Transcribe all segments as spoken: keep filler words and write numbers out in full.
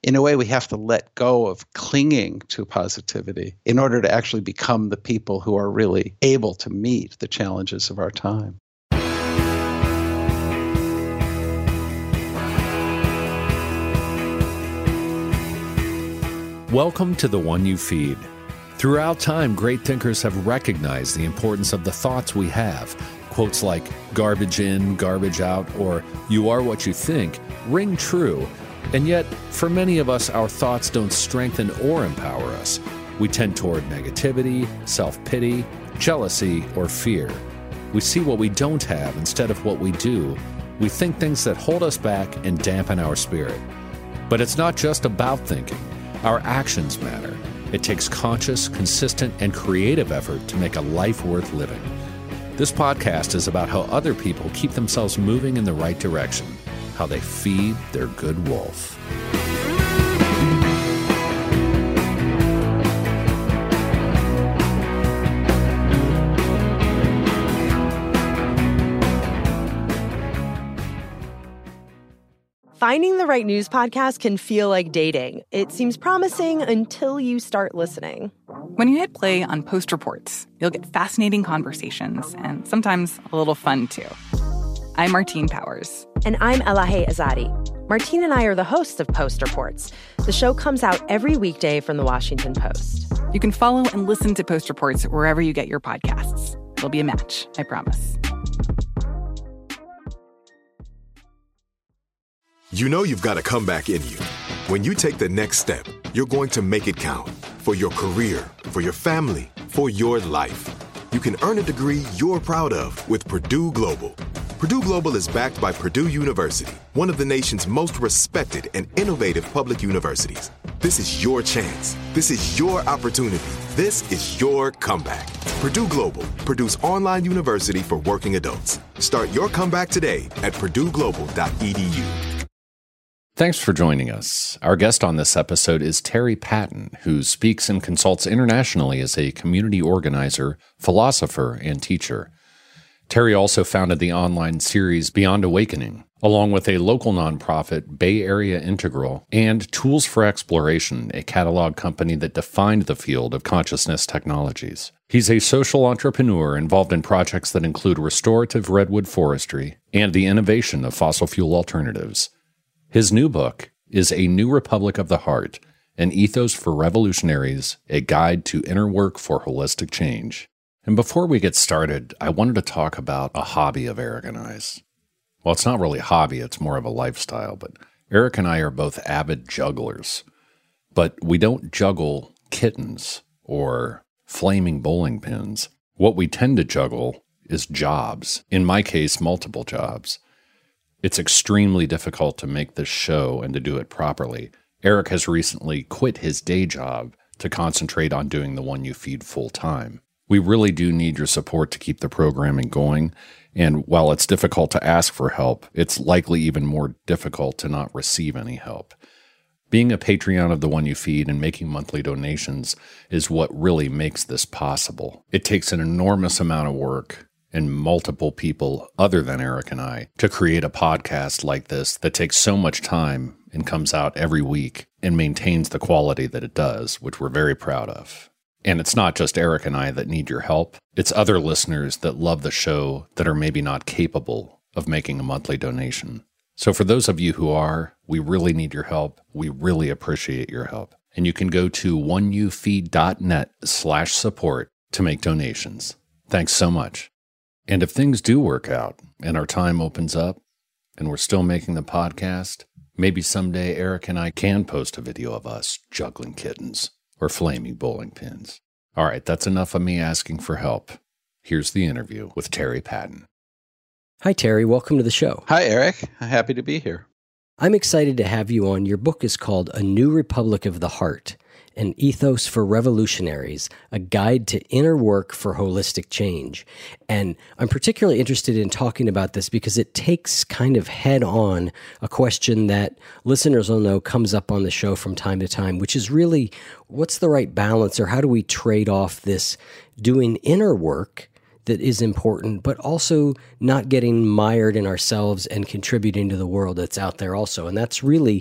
in a way, we have to let go of clinging to positivity in order to actually become the people who are really able to meet the challenges of our time. Welcome to The One You Feed. Throughout time, great thinkers have recognized the importance of the thoughts we have. Quotes like, garbage in, garbage out, or you are what you think, ring true. And yet, for many of us, our thoughts don't strengthen or empower us. We tend toward negativity, self-pity, jealousy, or fear. We see what we don't have instead of what we do. We think things that hold us back and dampen our spirit. But it's not just about thinking. Our actions matter. It takes conscious, consistent, and creative effort to make a life worth living. This podcast is about how other people keep themselves moving in the right direction, how they feed their good wolf. Finding the right news podcast can feel like dating. It seems promising until you start listening. When you hit play on Post Reports, you'll get fascinating conversations and sometimes a little fun, too. I'm Martine Powers. And I'm Elahe Azadi. Martine and I are the hosts of Post Reports. The show comes out every weekday from the Washington Post. You can follow and listen to Post Reports wherever you get your podcasts. It'll be a match, I promise. You know you've got a comeback in you. When you take the next step, you're going to make it count. For your career, for your family, for your life. You can earn a degree you're proud of with Purdue Global. Purdue Global is backed by Purdue University, one of the nation's most respected and innovative public universities. This is your chance. This is your opportunity. This is your comeback. Purdue Global, Purdue's online university for working adults. Start your comeback today at purdue global dot e d u. Thanks for joining us. Our guest on this episode is Terry Patton, who speaks and consults internationally as a community organizer, philosopher, and teacher. Terry also founded the online series Beyond Awakening, along with a local nonprofit, Bay Area Integral, and Tools for Exploration, a catalog company that defined the field of consciousness technologies. He's a social entrepreneur involved in projects that include restorative redwood forestry and the innovation of fossil fuel alternatives. His new book is A New Republic of the Heart, An Ethos for Revolutionaries, a Guide to Inner Work for Holistic Change. And before we get started, I wanted to talk about a hobby of Eric and I's. Well, it's not really a hobby, it's more of a lifestyle, but Eric and I are both avid jugglers. But we don't juggle kittens or flaming bowling pins. What we tend to juggle is jobs. In my case, multiple jobs. It's extremely difficult to make this show and to do it properly. Eric has recently quit his day job to concentrate on doing The One You Feed full time. We really do need your support to keep the programming going, and while it's difficult to ask for help, it's likely even more difficult to not receive any help. Being a Patreon of The One You Feed and making monthly donations is what really makes this possible. It takes an enormous amount of work and multiple people other than Eric and I to create a podcast like this that takes so much time and comes out every week and maintains the quality that it does, which we're very proud of. And it's not just Eric and I that need your help. It's other listeners that love the show that are maybe not capable of making a monthly donation. So for those of you who are, we really need your help. We really appreciate your help. And you can go to oneyoufeed.net slash support to make donations. Thanks so much. And if things do work out and our time opens up and we're still making the podcast, maybe someday Eric and I can post a video of us juggling kittens or flaming bowling pins. All right, that's enough of me asking for help. Here's the interview with Terry Patton. Hi, Terry. Welcome to the show. Hi, Eric. Happy to be here. I'm excited to have you on. Your book is called A New Republic of the Heart, An Ethos for Revolutionaries, a Guide to Inner Work for Holistic Change. And I'm particularly interested in talking about this because it takes kind of head on a question that listeners will know comes up on the show from time to time, which is really, what's the right balance, or how do we trade off this doing inner work that is important, but also not getting mired in ourselves and contributing to the world that's out there also. And that's really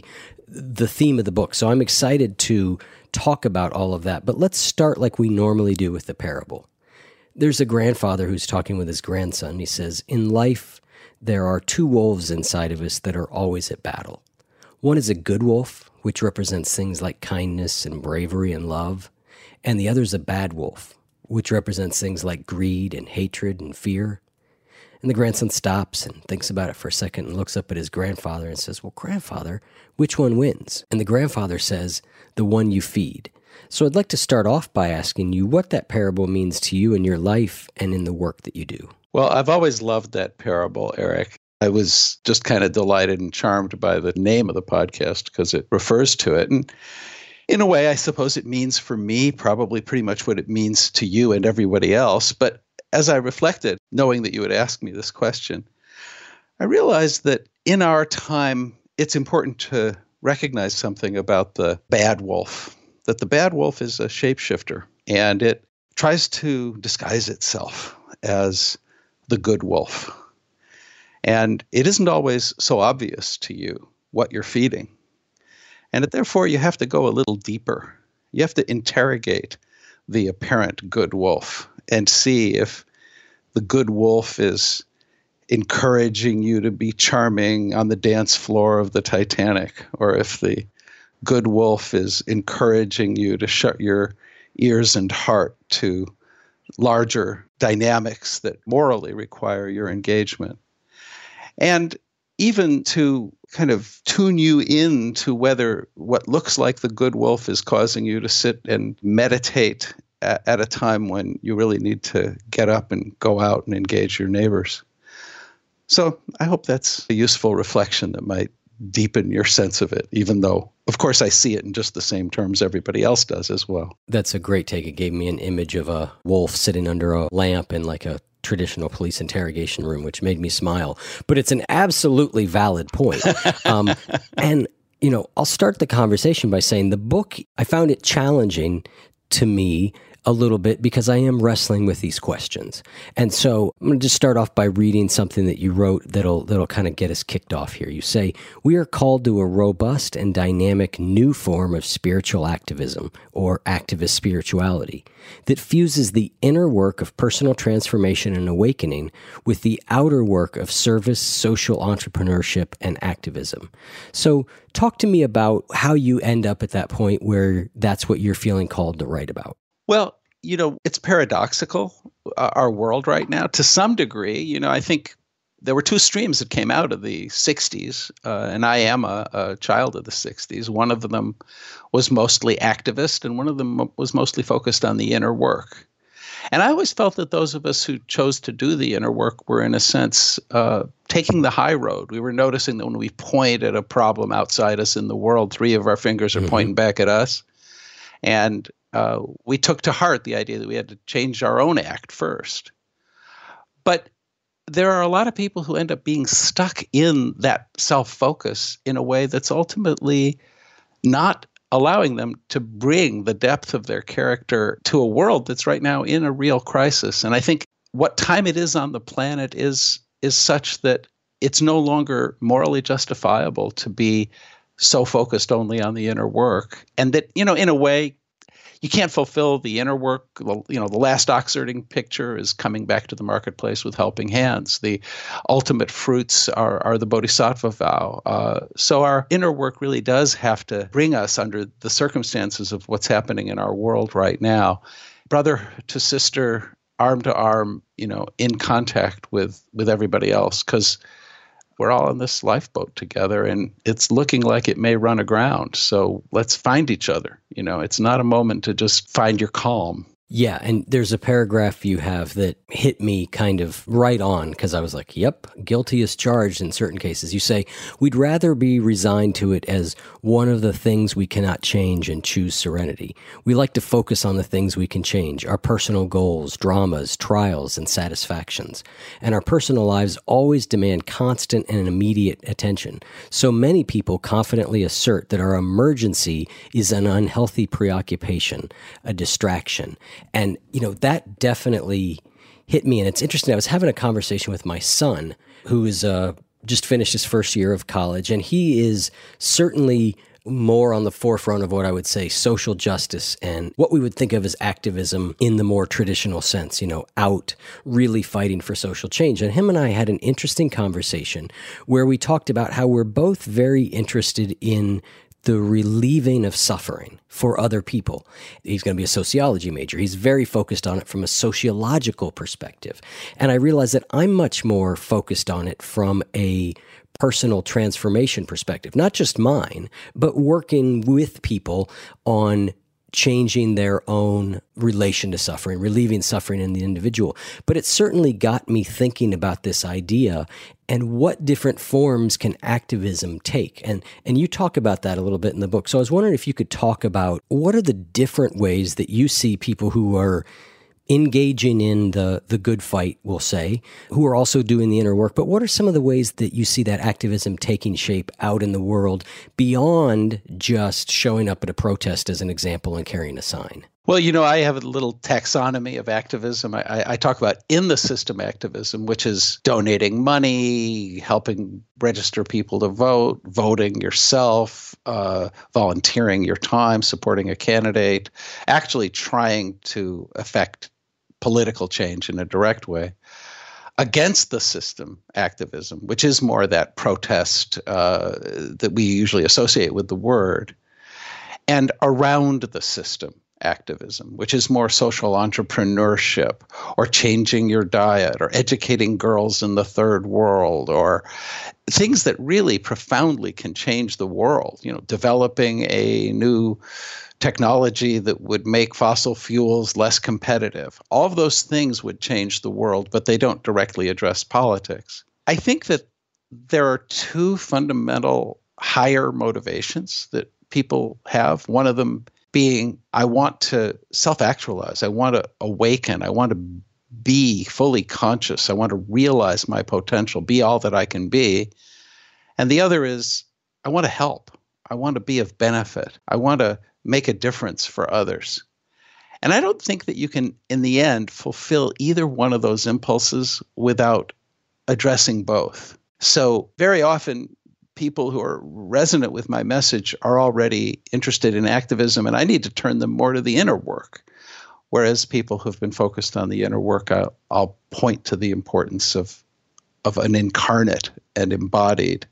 the theme of the book. So I'm excited to talk about all of that. But let's start like we normally do with the parable. There's a grandfather who's talking with his grandson. He says, in life, there are two wolves inside of us that are always at battle. One is a good wolf, which represents things like kindness and bravery and love. And the other is a bad wolf, which represents things like greed and hatred and fear. And the grandson stops and thinks about it for a second and looks up at his grandfather and says, well, grandfather, which one wins? And the grandfather says, the one you feed. So I'd like to start off by asking you what that parable means to you in your life and in the work that you do. Well, I've always loved that parable, Eric. I was just kind of delighted and charmed by the name of the podcast because it refers to it. And in a way, I suppose it means for me probably pretty much what it means to you and everybody else. But as I reflected, knowing that you would ask me this question, I realized that in our time, it's important to recognize something about the bad wolf, that the bad wolf is a shapeshifter, and it tries to disguise itself as the good wolf. And it isn't always so obvious to you what you're feeding. And therefore, you have to go a little deeper. You have to interrogate the apparent good wolf and see if the good wolf is encouraging you to be charming on the dance floor of the Titanic, or if the good wolf is encouraging you to shut your ears and heart to larger dynamics that morally require your engagement. And even to kind of tune you in to whether what looks like the good wolf is causing you to sit and meditate at, at a time when you really need to get up and go out and engage your neighbors. So I hope that's a useful reflection that might deepen your sense of it, even though, of course, I see it in just the same terms everybody else does as well. That's a great take. It gave me an image of a wolf sitting under a lamp in like a traditional police interrogation room, which made me smile. But it's an absolutely valid point. Um, and, you know, I'll start the conversation by saying the book, I found it challenging to me a little bit because I am wrestling with these questions. And so I'm going to just start off by reading something that you wrote that'll that'll kind of get us kicked off here. You say, we are called to a robust and dynamic new form of spiritual activism, or activist spirituality, that fuses the inner work of personal transformation and awakening with the outer work of service, social entrepreneurship, and activism. So talk to me about how you end up at that point where that's what you're feeling called to write about. Well, you know, it's paradoxical, uh, our world right now, to some degree. You know, I think there were two streams that came out of the sixties, uh, and I am a, a child of the sixties. One of them was mostly activist, and one of them was mostly focused on the inner work. And I always felt that those of us who chose to do the inner work were, in a sense, uh, taking the high road. We were noticing that when we point at a problem outside us in the world, three of our fingers are mm-hmm. pointing back at us. And Uh, we took to heart the idea that we had to change our own act first. But there are a lot of people who end up being stuck in that self-focus in a way that's ultimately not allowing them to bring the depth of their character to a world that's right now in a real crisis. And I think what time it is on the planet is is such that it's no longer morally justifiable to be so focused only on the inner work. And that, you know, in a way, you can't fulfill the inner work. You know, the last Oxfording picture is coming back to the marketplace with helping hands. The ultimate fruits are, are the Bodhisattva vow. Uh, so our inner work really does have to bring us under the circumstances of what's happening in our world right now, brother to sister, arm to arm, you know, in contact with, with everybody else, because we're all in this lifeboat together, and it's looking like it may run aground. So let's find each other. You know, it's not a moment to just find your calm. Yeah, and there's a paragraph you have that hit me kind of right on, because I was like, yep, guilty as charged in certain cases. You say, we'd rather be resigned to it as one of the things we cannot change and choose serenity. We like to focus on the things we can change, our personal goals, dramas, trials, and satisfactions. And our personal lives always demand constant and immediate attention. So many people confidently assert that our emergency is an unhealthy preoccupation, a distraction. And, you know, that definitely hit me. And it's interesting. I was having a conversation with my son, who is uh, just finished his first year of college, and he is certainly more on the forefront of what I would say social justice and what we would think of as activism in the more traditional sense, you know, out really fighting for social change. And him and I had an interesting conversation where we talked about how we're both very interested in the relieving of suffering for other people. He's going to be a sociology major. He's very focused on it from a sociological perspective. And I realized that I'm much more focused on it from a personal transformation perspective, not just mine, but working with people on changing their own relation to suffering, relieving suffering in the individual. But it certainly got me thinking about this idea and what different forms can activism take. And and you talk about that a little bit in the book. So I was wondering if you could talk about what are the different ways that you see people who are engaging in the, the good fight, we'll say, who are also doing the inner work. But what are some of the ways that you see that activism taking shape out in the world beyond just showing up at a protest, as an example, and carrying a sign? Well, you know, I have a little taxonomy of activism. I, I, I talk about in the system activism, which is donating money, helping register people to vote, voting yourself, uh, volunteering your time, supporting a candidate, actually trying to affect political change in a direct way. Against the system activism, which is more that protest uh, that we usually associate with the word, and around the system activism, which is more social entrepreneurship or changing your diet or educating girls in the third world or things that really profoundly can change the world. You know, developing a new technology that would make fossil fuels less competitive. All of those things would change the world, but they don't directly address politics. I think that there are two fundamental higher motivations that people have. One of them being, I want to self-actualize. I want to awaken. I want to be fully conscious. I want to realize my potential, be all that I can be. And the other is, I want to help. I want to be of benefit. I want to make a difference for others. And I don't think that you can, in the end, fulfill either one of those impulses without addressing both. So very often, people who are resonant with my message are already interested in activism, and I need to turn them more to the inner work. Whereas people who've been focused on the inner work, I'll, I'll point to the importance of of an incarnate and embodied,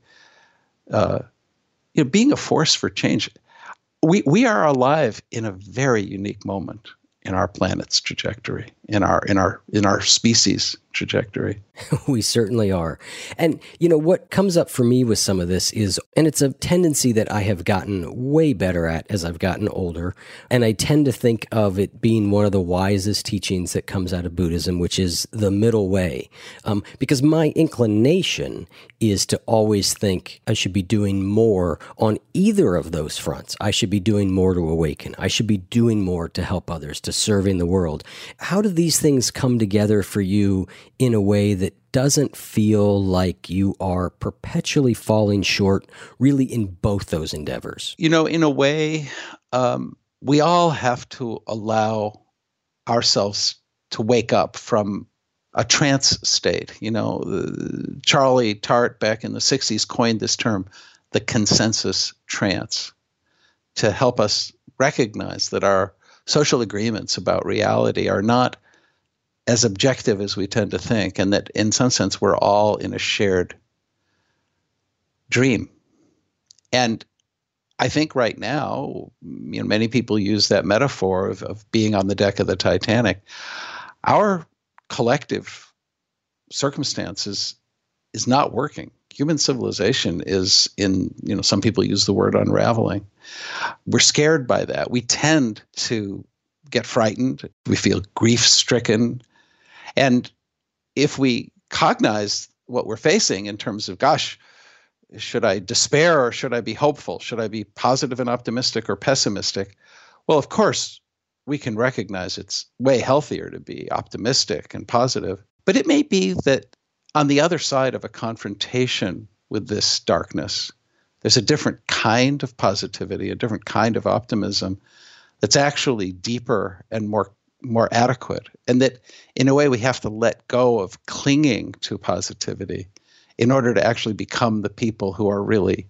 uh, you know, being a force for change. We we are alive in a very unique moment in our planet's trajectory, in our in our in our species' trajectory. We certainly are. And, you know, what comes up for me with some of this is, and it's a tendency that I have gotten way better at as I've gotten older, and I tend to think of it being one of the wisest teachings that comes out of Buddhism, which is the middle way. Um, because my inclination is to always think I should be doing more on either of those fronts. I should be doing more to awaken. I should be doing more to help others, to serving the world. How do these things come together for you in a way that doesn't feel like you are perpetually falling short, really, in both those endeavors? You know, in a way, um, we all have to allow ourselves to wake up from a trance state. You know, uh, Charlie Tart back in the sixties coined this term, the consensus trance, to help us recognize that our social agreements about reality are not as objective as we tend to think, and that in some sense we're all in a shared dream. And I think right now, you know, many people use that metaphor of, of being on the deck of the Titanic. Our collective circumstances is not working. Human civilization is in, you know, some people use the word unraveling. We're scared by that. We tend to get frightened. We feel grief-stricken. And if we cognize what we're facing in terms of, gosh, should I despair or should I be hopeful? Should I be positive and optimistic or pessimistic? Well, of course, we can recognize it's way healthier to be optimistic and positive. But it may be that on the other side of a confrontation with this darkness, there's a different kind of positivity, a different kind of optimism that's actually deeper and more more adequate, and that in a way we have to let go of clinging to positivity in order to actually become the people who are really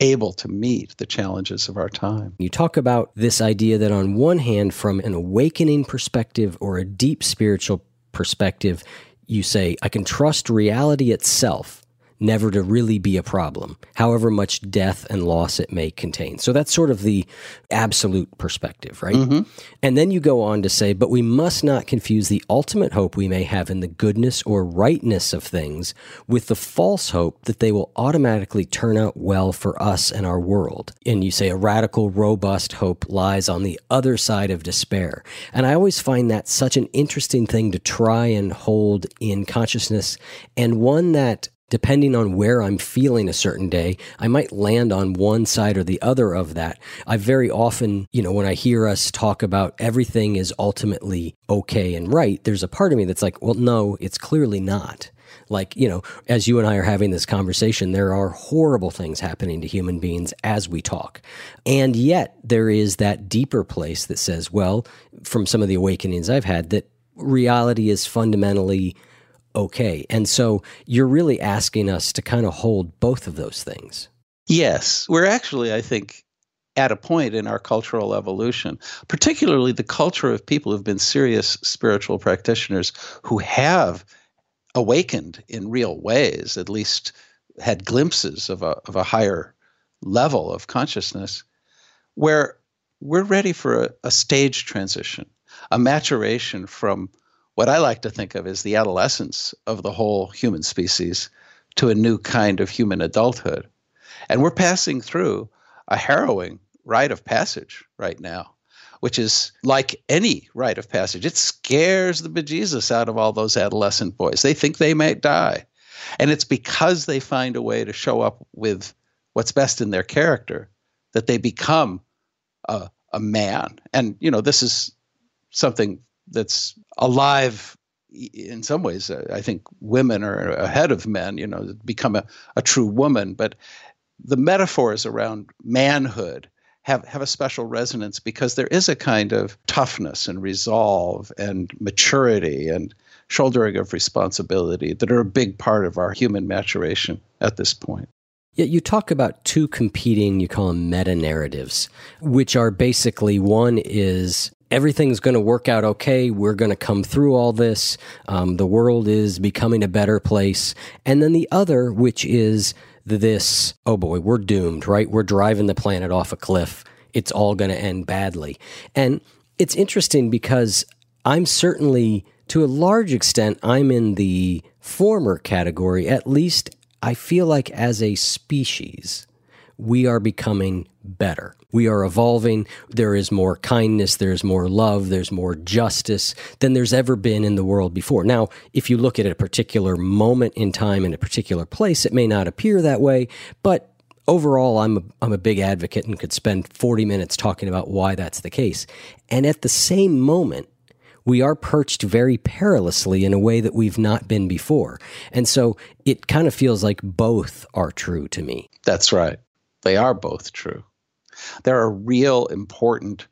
able to meet the challenges of our time. You talk about this idea that on one hand, from an awakening perspective or a deep spiritual perspective, you say, I can trust reality itself never to really be a problem, however much death and loss it may contain. So that's sort of the absolute perspective, right? Mm-hmm. And then you go on to say, but we must not confuse the ultimate hope we may have in the goodness or rightness of things with the false hope that they will automatically turn out well for us and our world. And you say a radical, robust hope lies on the other side of despair. And I always find that such an interesting thing to try and hold in consciousness, and one that, depending on where I'm feeling a certain day, I might land on one side or the other of that. I very often, you know, when I hear us talk about everything is ultimately okay and right, there's a part of me that's like, well, no, it's clearly not. Like, you know, as you and I are having this conversation, there are horrible things happening to human beings as we talk. And yet there is that deeper place that says, well, from some of the awakenings I've had, that reality is fundamentally okay. And so you're really asking us to kind of hold both of those things. Yes. We're actually, I think, at a point in our cultural evolution, particularly the culture of people who've been serious spiritual practitioners who have awakened in real ways, at least had glimpses of a, of a higher level of consciousness, where we're ready for a, a stage transition, a maturation from what I like to think of as the adolescence of the whole human species to a new kind of human adulthood. And we're passing through a harrowing rite of passage right now, which is like any rite of passage. It scares the bejesus out of all those adolescent boys. They think they might die. And it's because they find a way to show up with what's best in their character that they become a, a man. And, you know, this is something that's alive in some ways. I think women are ahead of men, you know, become a, a true woman. But the metaphors around manhood have, have a special resonance because there is a kind of toughness and resolve and maturity and shouldering of responsibility that are a big part of our human maturation at this point. Yeah, you talk about two competing, you call them meta-narratives, which are basically, one is everything's going to work out okay, we're going to come through all this, um, the world is becoming a better place. And then the other, which is this, oh boy, we're doomed, right? We're driving the planet off a cliff. It's all going to end badly. And it's interesting because I'm certainly, to a large extent, I'm in the former category. At least I feel like as a species, we are becoming better. We are evolving. There is more kindness, there's more love, there's more justice than there's ever been in the world before. Now, if you look at a particular moment in time in a particular place, it may not appear that way, but overall, I'm a, I'm a big advocate and could spend forty minutes talking about why that's the case. And at the same moment, we are perched very perilously in a way that we've not been before. And so it kind of feels like both are true to me. That's right. They are both true. There are real important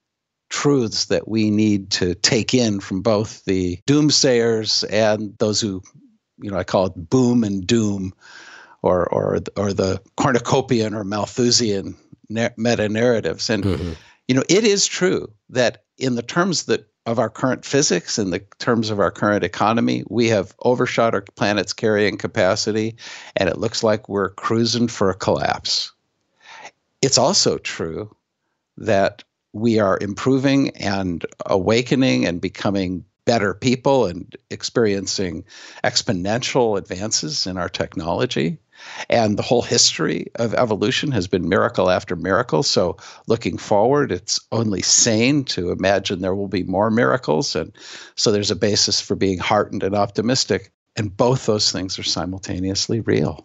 truths that we need to take in from both the doomsayers and those who, you know, I call it boom and doom, or or or the cornucopian or Malthusian na- meta-narratives. And, mm-hmm. you know, it is true that in the terms that of our current physics, in the terms of our current economy, we have overshot our planet's carrying capacity, and it looks like we're cruising for a collapse. It's also true that we are improving and awakening and becoming better people and experiencing exponential advances in our technology. And the whole history of evolution has been miracle after miracle. So looking forward, it's only sane to imagine there will be more miracles. And so there's a basis for being heartened and optimistic. And both those things are simultaneously real.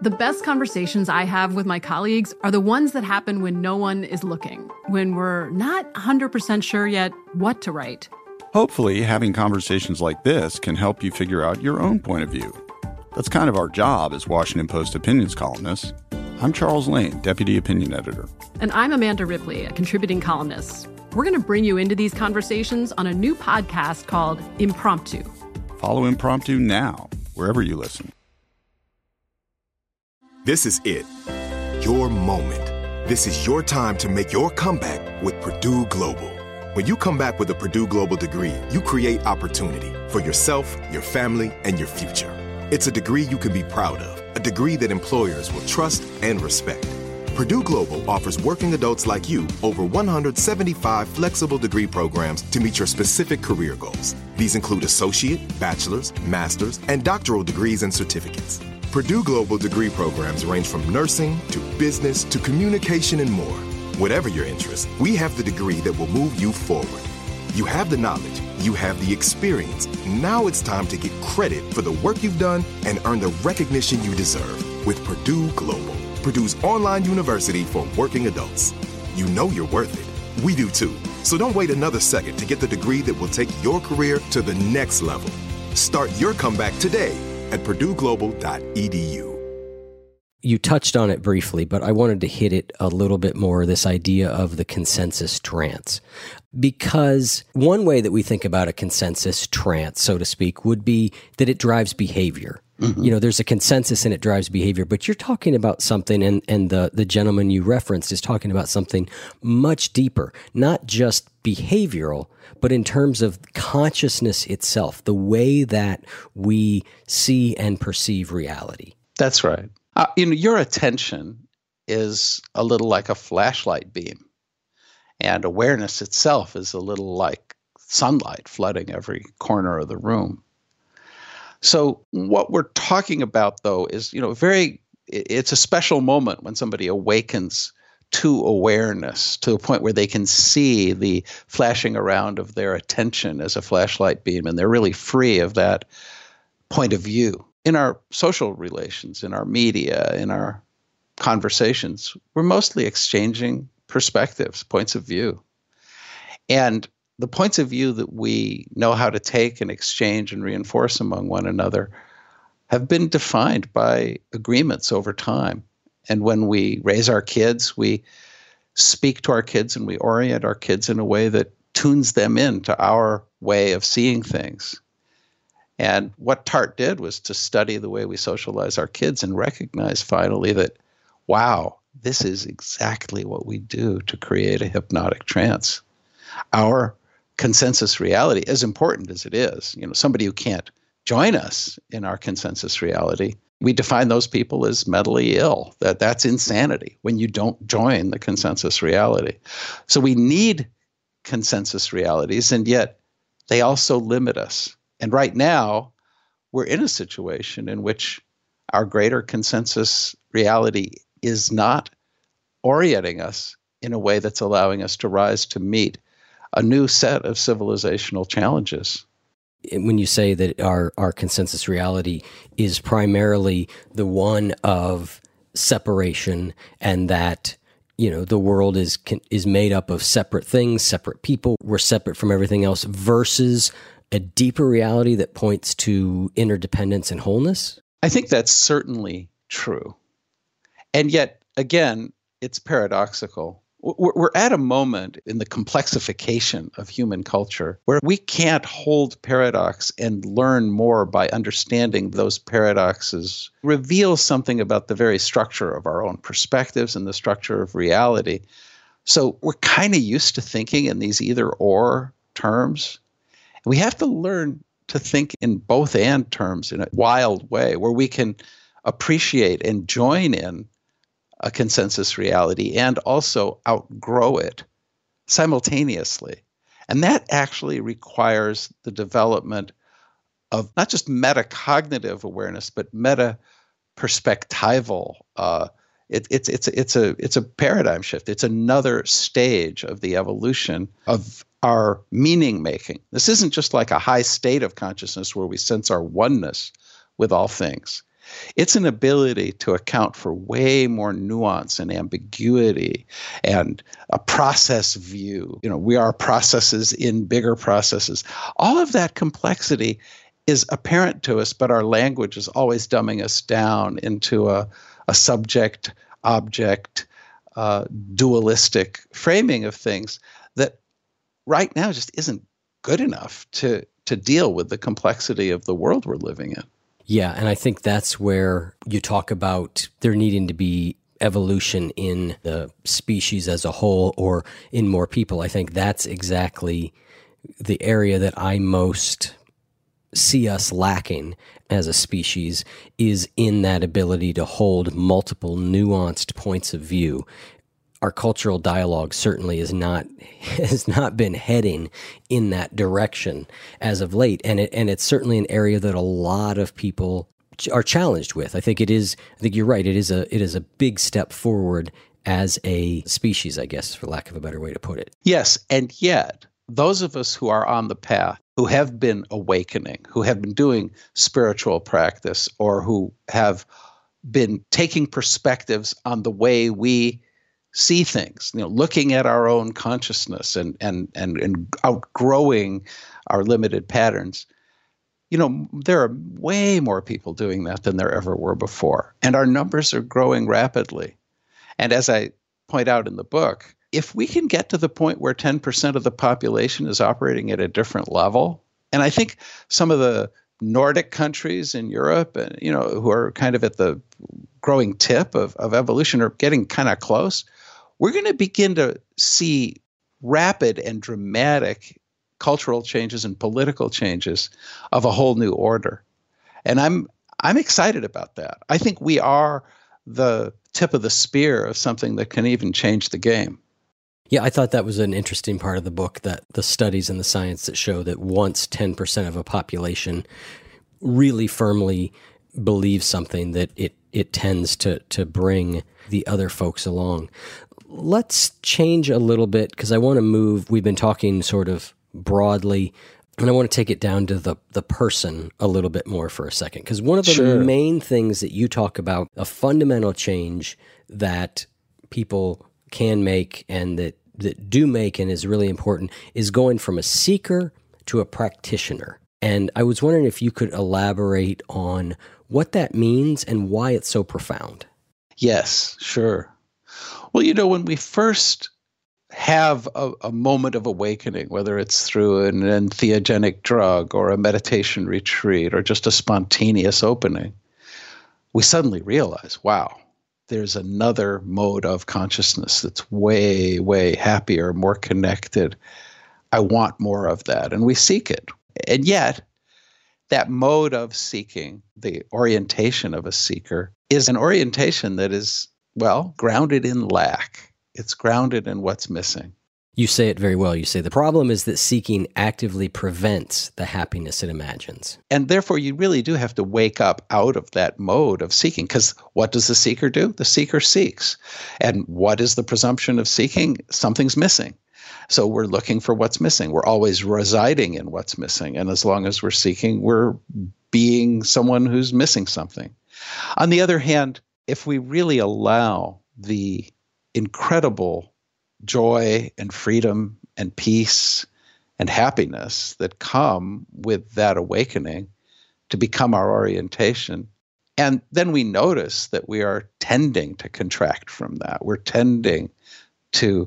The best conversations I have with my colleagues are the ones that happen when no one is looking, when we're not one hundred percent sure yet what to write. Hopefully, having conversations like this can help you figure out your own point of view. That's kind of our job as Washington Post opinions columnists. I'm Charles Lane, Deputy Opinion Editor. And I'm Amanda Ripley, a contributing columnist. We're going to bring you into these conversations on a new podcast called Impromptu. Follow Impromptu now, wherever you listen. This is it. Your moment. This is your time to make your comeback with Purdue Global. When you come back with a Purdue Global degree, you create opportunity for yourself, your family, and your future. It's a degree you can be proud of, a degree that employers will trust and respect. Purdue Global offers working adults like you over one hundred seventy-five flexible degree programs to meet your specific career goals. These include associate, bachelor's, master's, and doctoral degrees and certificates. Purdue Global degree programs range from nursing to business to communication and more. Whatever your interest, we have the degree that will move you forward. You have the knowledge, you have the experience. Now it's time to get credit for the work you've done and earn the recognition you deserve with Purdue Global, Purdue's online university for working adults. You know you're worth it. We do too. So don't wait another second to get the degree that will take your career to the next level. Start your comeback today at purdue global dot e d u. You touched on it briefly, but I wanted to hit it a little bit more, this idea of the consensus trance. Because one way that we think about a consensus trance, so to speak, would be that it drives behavior. Mm-hmm. You know, there's a consensus and it drives behavior, but you're talking about something, and, and the, the gentleman you referenced is talking about something much deeper, not just behavioral, but in terms of consciousness itself, the way that we see and perceive reality. That's right. Uh, you know, your attention is a little like a flashlight beam, and awareness itself is a little like sunlight flooding every corner of the room. So what we're talking about, though, is, you know, very, it's a special moment when somebody awakens to awareness to a point where they can see the flashing around of their attention as a flashlight beam, and they're really free of that point of view. In our social relations, in our media, in our conversations, we're mostly exchanging perspectives, points of view. And the points of view that we know how to take and exchange and reinforce among one another have been defined by agreements over time. And when we raise our kids, we speak to our kids and we orient our kids in a way that tunes them into our way of seeing things. And what Tart did was to study the way we socialize our kids and recognize finally that, wow, this is exactly what we do to create a hypnotic trance. Our consensus reality, as important as it is, you know, somebody who can't join us in our consensus reality, we define those people as mentally ill. That that's insanity when you don't join the consensus reality. So we need consensus realities, and yet they also limit us. And right now, we're in a situation in which our greater consensus reality is not orienting us in a way that's allowing us to rise to meet a new set of civilizational challenges. When you say that our, our consensus reality is primarily the one of separation, and that, you know, the world is is made up of separate things, separate people, we're separate from everything else, versus a deeper reality that points to interdependence and wholeness? I think that's certainly true. And yet, again, it's paradoxical. We're at a moment in the complexification of human culture where we can't hold paradox and learn more by understanding those paradoxes, reveal something about the very structure of our own perspectives and the structure of reality. So we're kind of used to thinking in these either-or terms. We have to learn to think in both and terms in a wild way where we can appreciate and join in a consensus reality and also outgrow it simultaneously. And that actually requires the development of not just metacognitive awareness, but meta-perspectival. Uh, it, it's it's it's a it's a paradigm shift. It's another stage of the evolution of our meaning making. This isn't just like a high state of consciousness where we sense our oneness with all things. It's an ability to account for way more nuance and ambiguity and a process view. You know, we are processes in bigger processes. All of that complexity is apparent to us, but our language is always dumbing us down into a, a subject, object, uh, dualistic framing of things that right now just isn't good enough to, to deal with the complexity of the world we're living in. Yeah, and I think that's where you talk about there needing to be evolution in the species as a whole or in more people. I think that's exactly the area that I most see us lacking as a species, is in that ability to hold multiple nuanced points of view. Our cultural dialogue certainly is not has not been heading in that direction as of late, and it and it's certainly an area that a lot of people are challenged with. I think it is. I think you're right. It is a it is a big step forward as a species, I guess, for lack of a better way to put it. Yes, and yet those of us who are on the path, who have been awakening, who have been doing spiritual practice, or who have been taking perspectives on the way we see things, you know, looking at our own consciousness and and and and outgrowing our limited patterns. You know, there are way more people doing that than there ever were before, and our numbers are growing rapidly. And as I point out in the book, if we can get to the point where ten percent of the population is operating at a different level, and I think some of the Nordic countries in Europe, and you know, who are kind of at the growing tip of, of evolution, are getting kind of close, we're going to begin to see rapid and dramatic cultural changes and political changes of a whole new order. And I'm I'm excited about that. I think we are the tip of the spear of something that can even change the game. Yeah, I thought that was an interesting part of the book, that the studies and the science that show that once ten percent of a population really firmly believes something, that it it tends to to bring the other folks along. Let's change a little bit, because I want to move, we've been talking sort of broadly, and I want to take it down to the the person a little bit more for a second. Because one of the Sure. main things that you talk about, a fundamental change that people can make and that that do make and is really important, is going from a seeker to a practitioner. And I was wondering if you could elaborate on what that means and why it's so profound. Yes, sure. Well, you know, when we first have a, a moment of awakening, whether it's through an entheogenic drug or a meditation retreat or just a spontaneous opening, we suddenly realize, wow, there's another mode of consciousness that's way, way happier, more connected. I want more of that. And we seek it. And yet, that mode of seeking, the orientation of a seeker, is an orientation that is, well, grounded in lack. It's grounded in what's missing. You say it very well. You say the problem is that seeking actively prevents the happiness it imagines. And therefore, you really do have to wake up out of that mode of seeking, because what does the seeker do? The seeker seeks. And what is the presumption of seeking? Something's missing. So we're looking for what's missing. We're always residing in what's missing. And as long as we're seeking, we're being someone who's missing something. On the other hand, if we really allow the incredible joy and freedom and peace and happiness that come with that awakening to become our orientation, and then we notice that we are tending to contract from that. We're tending to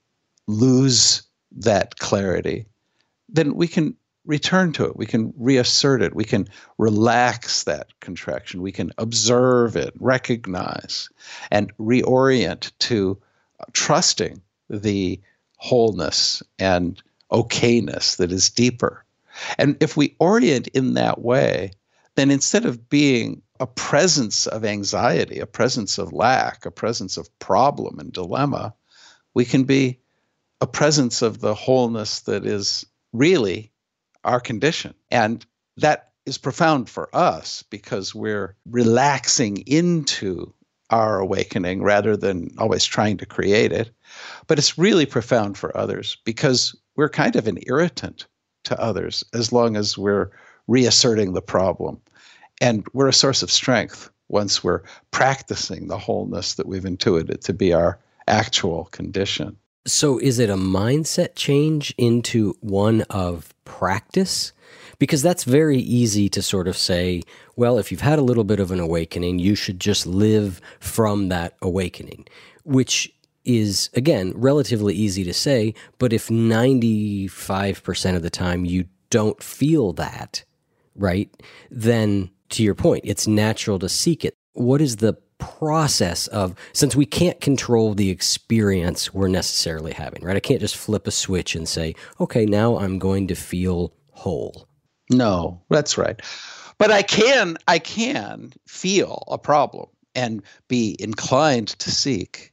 lose that clarity. Then we can return to it. We can reassert it. We can relax that contraction. We can observe it, recognize, and reorient to trusting the wholeness and okayness that is deeper. And if we orient in that way, then instead of being a presence of anxiety, a presence of lack, a presence of problem and dilemma, we can be a presence of the wholeness that is really our condition. And that is profound for us because we're relaxing into our awakening rather than always trying to create it. But it's really profound for others because we're kind of an irritant to others as long as we're reasserting the problem. And we're a source of strength once we're practicing the wholeness that we've intuited to be our actual condition. So is it a mindset change into one of practice? Because that's very easy to sort of say, well, if you've had a little bit of an awakening, you should just live from that awakening, which is, again, relatively easy to say. But if ninety-five percent of the time you don't feel that, right, then to your point, it's natural to seek it. What is the process of, since we can't control the experience we're necessarily having, right? I can't just flip a switch and say, okay, now I'm going to feel whole. No, that's right. But I can, I can feel a problem and be inclined to seek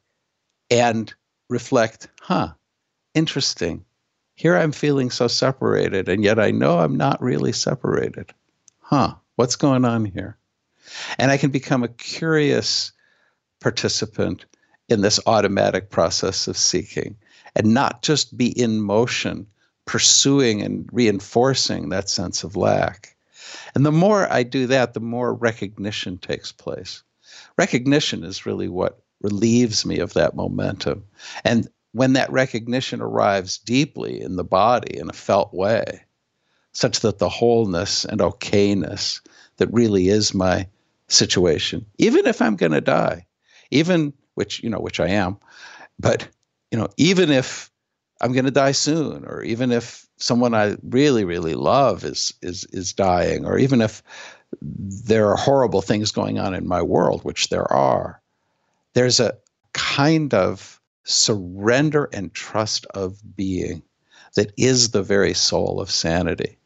and reflect, huh, interesting. Here I'm feeling so separated, and yet I know I'm not really separated. Huh, what's going on here? And I can become a curious participant in this automatic process of seeking and not just be in motion, pursuing and reinforcing that sense of lack. And the more I do that, the more recognition takes place. Recognition is really what relieves me of that momentum. And when that recognition arrives deeply in the body in a felt way, such that the wholeness and okayness that really is my situation, even if I'm going to die, even which, you know, which I am, but, you know, even if I'm going to die soon, or even if someone I really, really love is, is, is dying, or even if there are horrible things going on in my world, which there are, there's a kind of surrender and trust of being that is the very soul of sanity.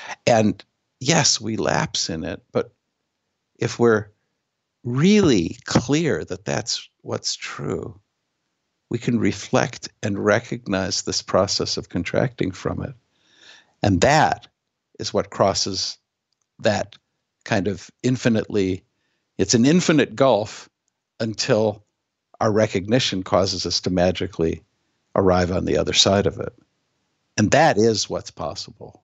And yes, we lapse in it, but if we're really clear that that's what's true, we can reflect and recognize this process of contracting from it. And that is what crosses that kind of infinitely, it's an infinite gulf until our recognition causes us to magically arrive on the other side of it. And that is what's possible.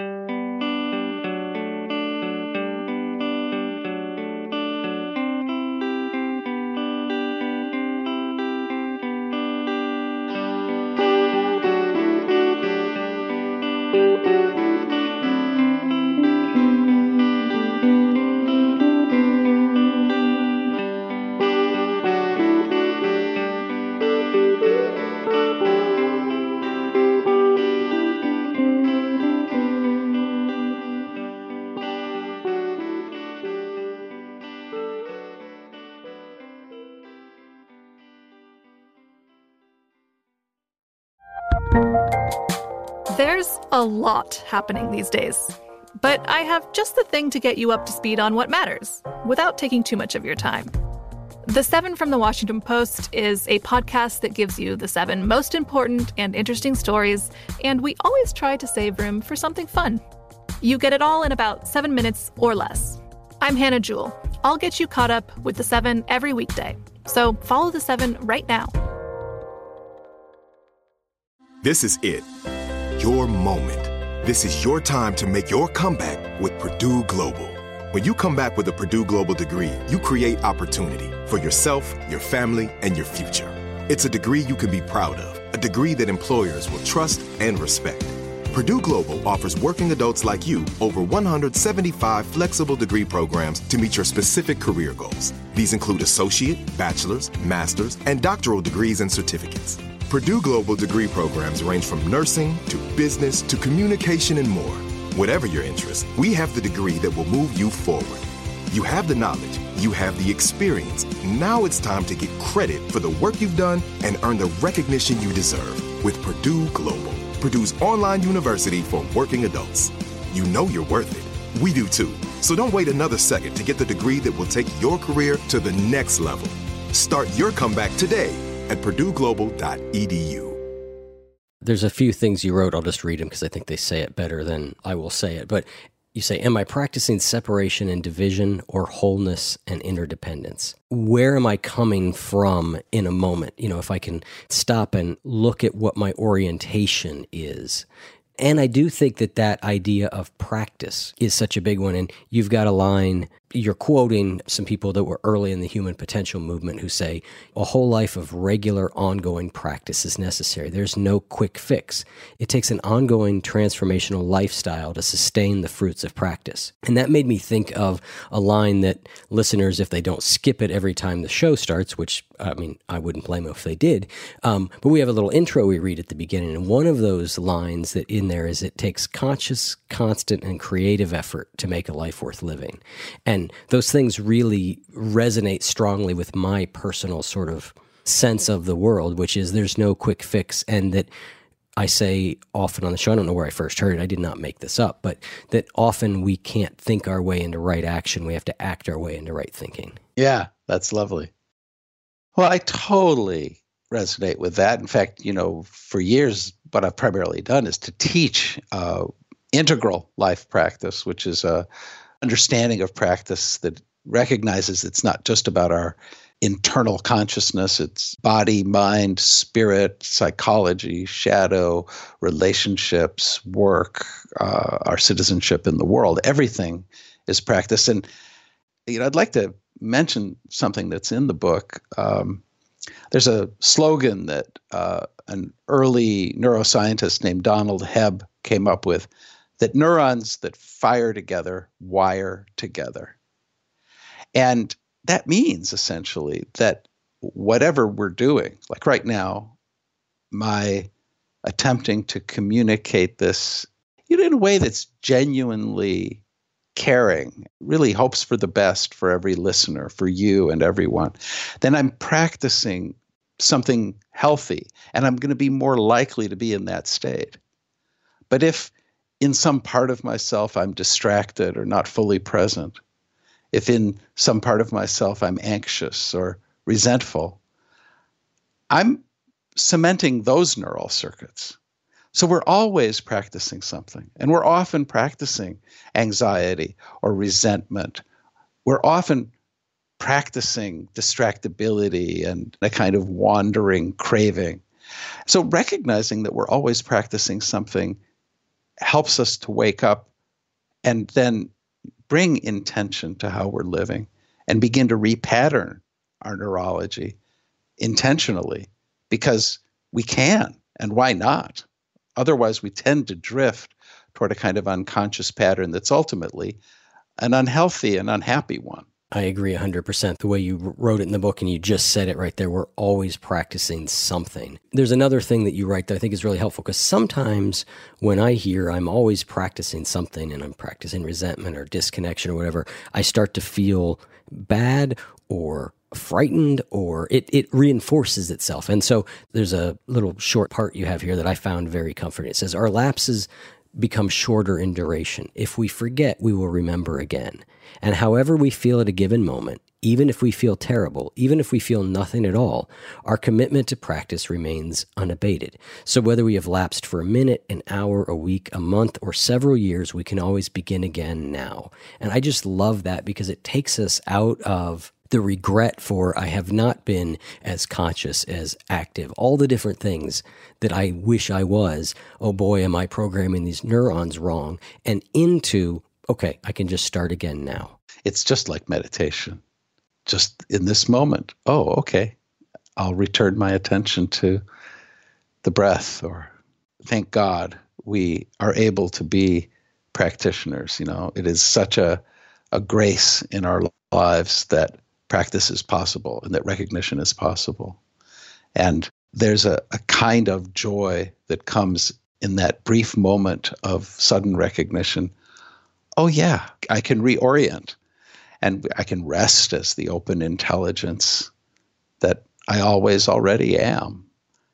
There's a lot happening these days, but I have just the thing to get you up to speed on what matters, without taking too much of your time. The Seven from the Washington Post is a podcast that gives you the seven most important and interesting stories, and we always try to save room for something fun. You get it all in about seven minutes or less. I'm Hannah Jewell. I'll get you caught up with the seven every weekday, so follow the seven right now. This is it. Your moment. This is your time to make your comeback with Purdue Global. When you come back with a Purdue Global degree, you create opportunity for yourself, your family, and your future. It's a degree you can be proud of, a degree that employers will trust and respect. Purdue Global offers working adults like you over one hundred seventy-five flexible degree programs to meet your specific career goals. These include associate, bachelor's, master's, and doctoral degrees and certificates. Purdue Global degree programs range from nursing to business to communication and more. Whatever your interest, we have the degree that will move you forward. You have the knowledge, you have the experience. Now it's time to get credit for the work you've done and earn the recognition you deserve with Purdue Global, Purdue's online university for working adults. You know you're worth it. We do too. So don't wait another second to get the degree that will take your career to the next level. Start your comeback today at purdue global dot e d u. There's a few things you wrote. I'll just read them because I think they say it better than I will say it. But you say, am I practicing separation and division or wholeness and interdependence? Where am I coming from in a moment? You know, if I can stop and look at what my orientation is. And I do think that that idea of practice is such a big one. And you've got a line, you're quoting some people that were early in the human potential movement who say a whole life of regular ongoing practice is necessary. There's no quick fix. It takes an ongoing transformational lifestyle to sustain the fruits of practice. And that made me think of a line that listeners, if they don't skip it every time the show starts, which, I mean, I wouldn't blame them if they did, um, but we have a little intro we read at the beginning. And one of those lines that in there is, it takes conscious, constant, and creative effort to make a life worth living. And those things really resonate strongly with my personal sort of sense of the world, which is there's no quick fix. And that I say often on the show, I don't know where I first heard it, I did not make this up, but that often we can't think our way into right action. We have to act our way into right thinking. Yeah, that's lovely. Well, I totally resonate with that. In fact, you know, for years, what I've primarily done is to teach uh, integral life practice, which is a understanding of practice that recognizes it's not just about our internal consciousness, it's body, mind, spirit, psychology, shadow, relationships, work, uh, our citizenship in the world. Everything is practice. And, you know, I'd like to mention something that's in the book. Um, there's a slogan that uh, an early neuroscientist named Donald Hebb came up with, that neurons that fire together wire together. And that means essentially that whatever we're doing, like right now, my attempting to communicate this, you know, in a way that's genuinely caring, really hopes for the best for every listener, for you and everyone, then I'm practicing something healthy, and I'm going to be more likely to be in that state. But if in some part of myself I'm distracted or not fully present, if in some part of myself I'm anxious or resentful, I'm cementing those neural circuits. So we're always practicing something, and we're often practicing anxiety or resentment. We're often practicing distractibility and a kind of wandering craving. So recognizing that we're always practicing something helps us to wake up and then bring intention to how we're living and begin to repattern our neurology intentionally, because we can, and why not? Otherwise, we tend to drift toward a kind of unconscious pattern that's ultimately an unhealthy and unhappy one. I agree one hundred percent. The way you wrote it in the book, and you just said it right there, we're always practicing something. There's another thing that you write that I think is really helpful, because sometimes when I hear I'm always practicing something and I'm practicing resentment or disconnection or whatever, I start to feel bad or frightened, or it, it reinforces itself. And so there's a little short part you have here that I found very comforting. It says, our lapses become shorter in duration. If we forget, we will remember again. And however we feel at a given moment, even if we feel terrible, even if we feel nothing at all, our commitment to practice remains unabated. So whether we have lapsed for a minute, an hour, a week, a month, or several years, we can always begin again now. And I just love that, because it takes us out of the regret for I have not been as conscious, as active, all the different things that I wish I was. Oh boy, am I programming these neurons wrong? And into, okay, I can just start again now. It's just like meditation. Just in this moment, oh, okay, I'll return my attention to the breath, or thank God we are able to be practitioners. You know, it is such a, a grace in our lives that practice is possible and that recognition is possible. And there's a, a kind of joy that comes in that brief moment of sudden recognition. Oh yeah, I can reorient, and I can rest as the open intelligence that I always already am.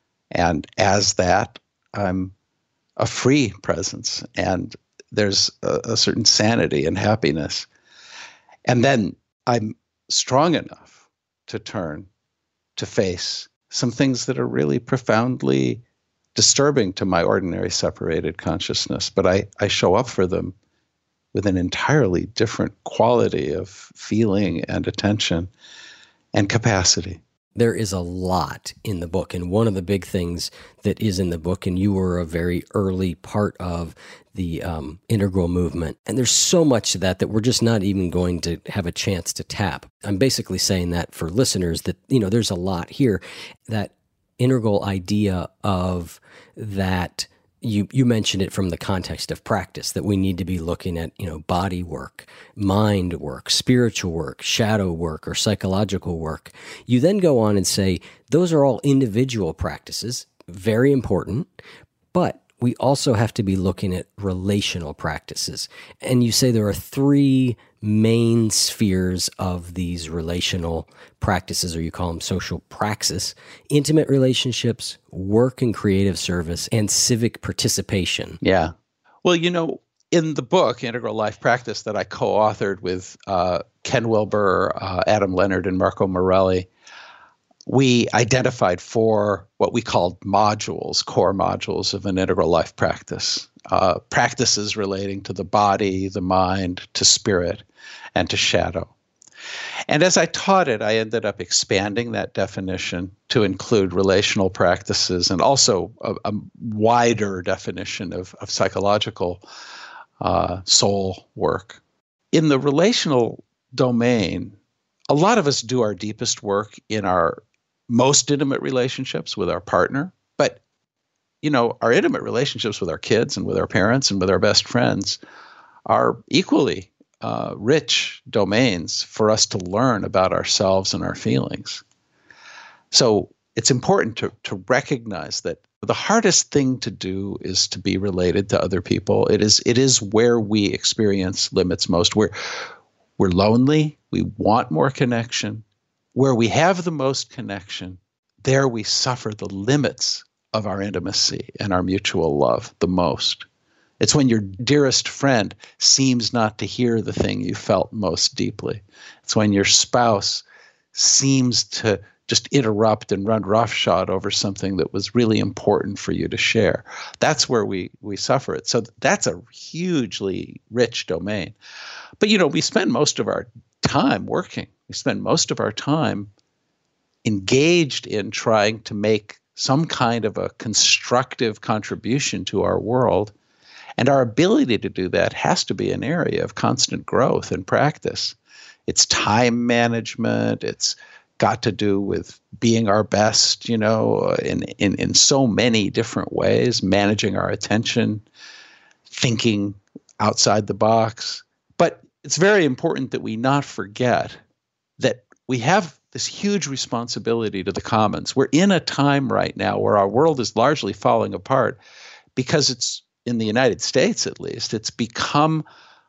And as that, I'm a free presence, and there's a, a certain sanity and happiness. And then I'm strong enough to turn to face some things that are really profoundly disturbing to my ordinary separated consciousness, but I, I show up for them with an entirely different quality of feeling and attention and capacity. There is a lot in the book, and one of the big things that is in the book, and you were a very early part of the um, integral movement, and there's so much to that that we're just not even going to have a chance to tap. I'm basically saying that for listeners that, you know, there's a lot here. That integral idea of that, you you mentioned it from the context of practice, that we need to be looking at, you know, body work, mind work, spiritual work, shadow work, or psychological work. You then go on and say, those are all individual practices, very important, but we also have to be looking at relational practices. And you say there are three main spheres of these relational practices, or you call them social praxis: intimate relationships, work and creative service, and civic participation. Yeah. Well, you know, in the book, Integral Life Practice, that I co-authored with uh, Ken Wilber, uh, Adam Leonard, and Marco Morelli, we identified four what we called modules, core modules of an integral life practice, uh, practices relating to the body, the mind, to spirit, and to shadow. And as I taught it, I ended up expanding that definition to include relational practices and also a, a wider definition of, of psychological uh, soul work. In the relational domain, a lot of us do our deepest work in our most intimate relationships with our partner, but, you know, our intimate relationships with our kids and with our parents and with our best friends are equally uh, rich domains for us to learn about ourselves and our feelings. So it's important to, to recognize that the hardest thing to do is to be related to other people. It is it is where we experience limits most. We're, we're lonely. We want more connection. Where we have the most connection, there we suffer the limits of our intimacy and our mutual love the most. It's when your dearest friend seems not to hear the thing you felt most deeply. It's when your spouse seems to just interrupt and run roughshod over something that was really important for you to share. That's where we we suffer it. So that's a hugely rich domain. But, you know, we spend most of our time working. We spend most of our time engaged in trying to make some kind of a constructive contribution to our world. And our ability to do that has to be an area of constant growth and practice. It's time management. It's got to do with being our best, you know, in, in, in so many different ways, managing our attention, thinking outside the box. But it's very important that we not forget that we have this huge responsibility to the commons. We're in a time right now where our world is largely falling apart because it's, in the United States at least, it's become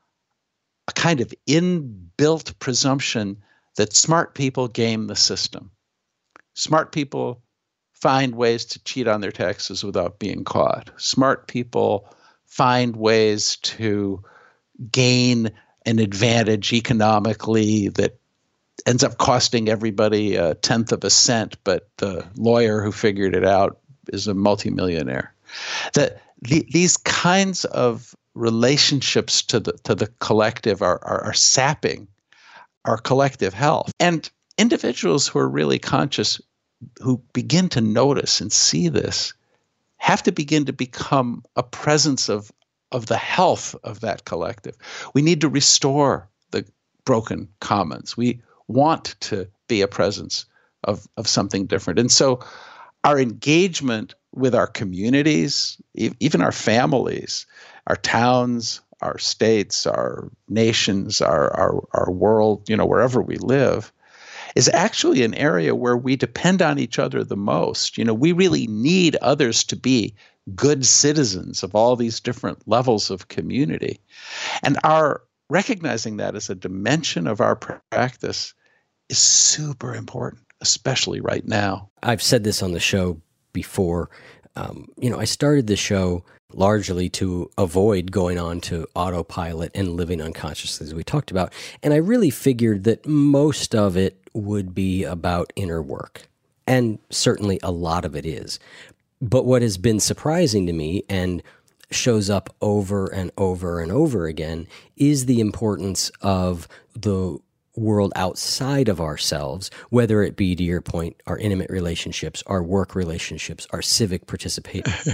a kind of inbuilt presumption that smart people game the system. Smart people find ways to cheat on their taxes without being caught. Smart people find ways to gain an advantage economically that ends up costing everybody a tenth of a cent, but the lawyer who figured it out is a multimillionaire. That the, these kinds of relationships to the to the collective are, are are sapping our collective health. And individuals who are really conscious, who begin to notice and see this, have to begin to become a presence of of the health of that collective. We need to restore the broken commons. We want to be a presence of, of something different. And so our engagement with our communities, e- even our families, our towns, our states, our nations, our, our, our world, you know, wherever we live, is actually an area where we depend on each other the most. You know, we really need others to be good citizens of all these different levels of community. And our recognizing that as a dimension of our practice is super important, especially right now. I've said this on the show before. Um, you know, I started the show largely to avoid going on to autopilot and living unconsciously, as we talked about. And I really figured that most of it would be about inner work. And certainly a lot of it is. But what has been surprising to me and shows up over and over and over again is the importance of the world outside of ourselves, whether it be, to your point, our intimate relationships, our work relationships, our civic participation.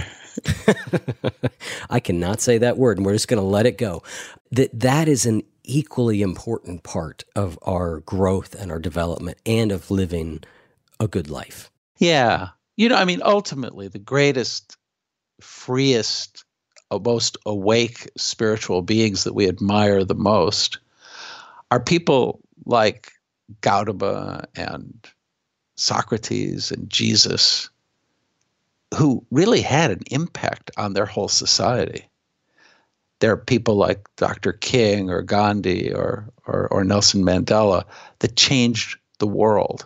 I cannot say that word, and we're just going to let it go. That that is an equally important part of our growth and our development and of living a good life. Yeah. You know, I mean, ultimately, the greatest, freest, most awake spiritual beings that we admire the most are people like Gautama and Socrates and Jesus, who really had an impact on their whole society. There are people like Doctor King or Gandhi or, or, or Nelson Mandela that changed the world.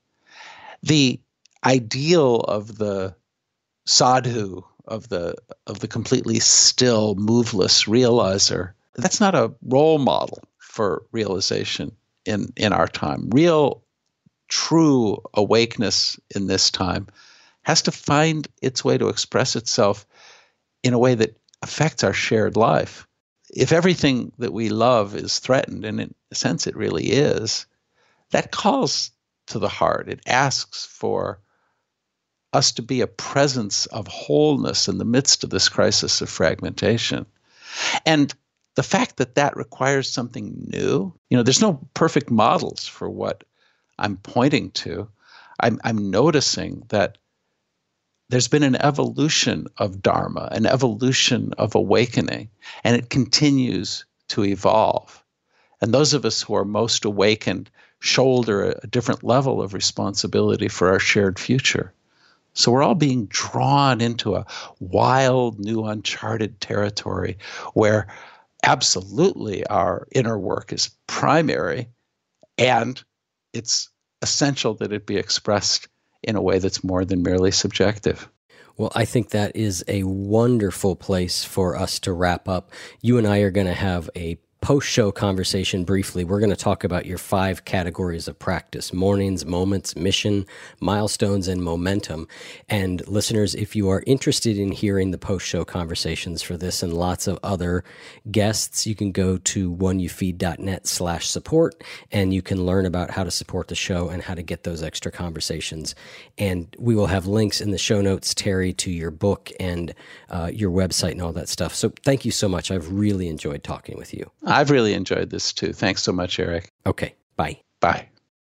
The ideal of the sadhu, of the of the completely still, moveless realizer, that's not a role model for realization in, in our time. Real, true awakeness in this time has to find its way to express itself in a way that affects our shared life. If everything that we love is threatened, and in a sense it really is, that calls to the heart. It asks for us to be a presence of wholeness in the midst of this crisis of fragmentation. And the fact that that requires something new, you know, there's no perfect models for what I'm pointing to. I'm, I'm noticing that there's been an evolution of Dharma, an evolution of awakening, and it continues to evolve. And those of us who are most awakened shoulder a, a different level of responsibility for our shared future. So we're all being drawn into a wild, new, uncharted territory where absolutely our inner work is primary, and it's essential that it be expressed in a way that's more than merely subjective. Well, I think that is a wonderful place for us to wrap up. You and I are going to have a post-show conversation briefly. We're going to talk about your five categories of practice: mornings, moments, mission, milestones, and momentum. And listeners, if you are interested in hearing the post-show conversations for this and lots of other guests, you can go to one u feed dot net slash support, and you can learn about how to support the show and how to get those extra conversations. And we will have links in the show notes, Terry, to your book and uh, your website and all that stuff. So thank you so much. I've really enjoyed talking with you. I've really enjoyed this too. Thanks so much, Eric. Okay. Bye. Bye.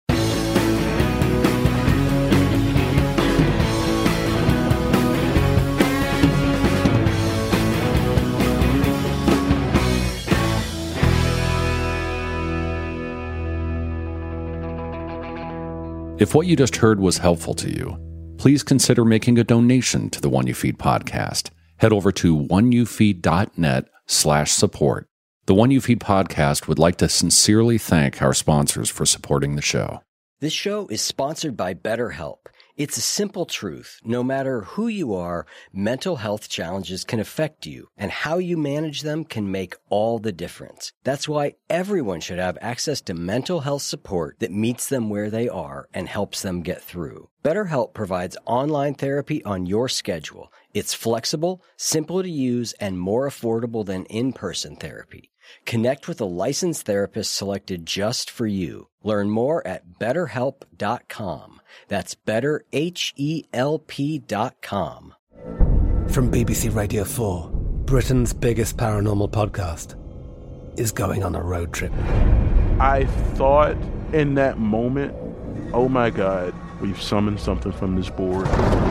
If what you just heard was helpful to you, please consider making a donation to the One You Feed podcast. Head over to one u feed dot net slash support. The One You Feed podcast would like to sincerely thank our sponsors for supporting the show. This show is sponsored by BetterHelp. It's a simple truth. No matter who you are, mental health challenges can affect you, and how you manage them can make all the difference. That's why everyone should have access to mental health support that meets them where they are and helps them get through. BetterHelp provides online therapy on your schedule. It's flexible, simple to use, and more affordable than in-person therapy. Connect with a licensed therapist selected just for you. Learn more at better help dot com. That's better help dot com. From B B C Radio four, Britain's biggest paranormal podcast is going on a road trip. I thought in that moment, oh my God, we've summoned something from this board.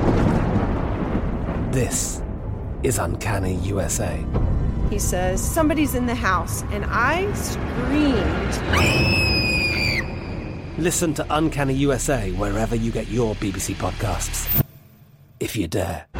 This is Uncanny U S A. He says, somebody's in the house, and I screamed. Listen to Uncanny U S A wherever you get your B B C podcasts, if you dare.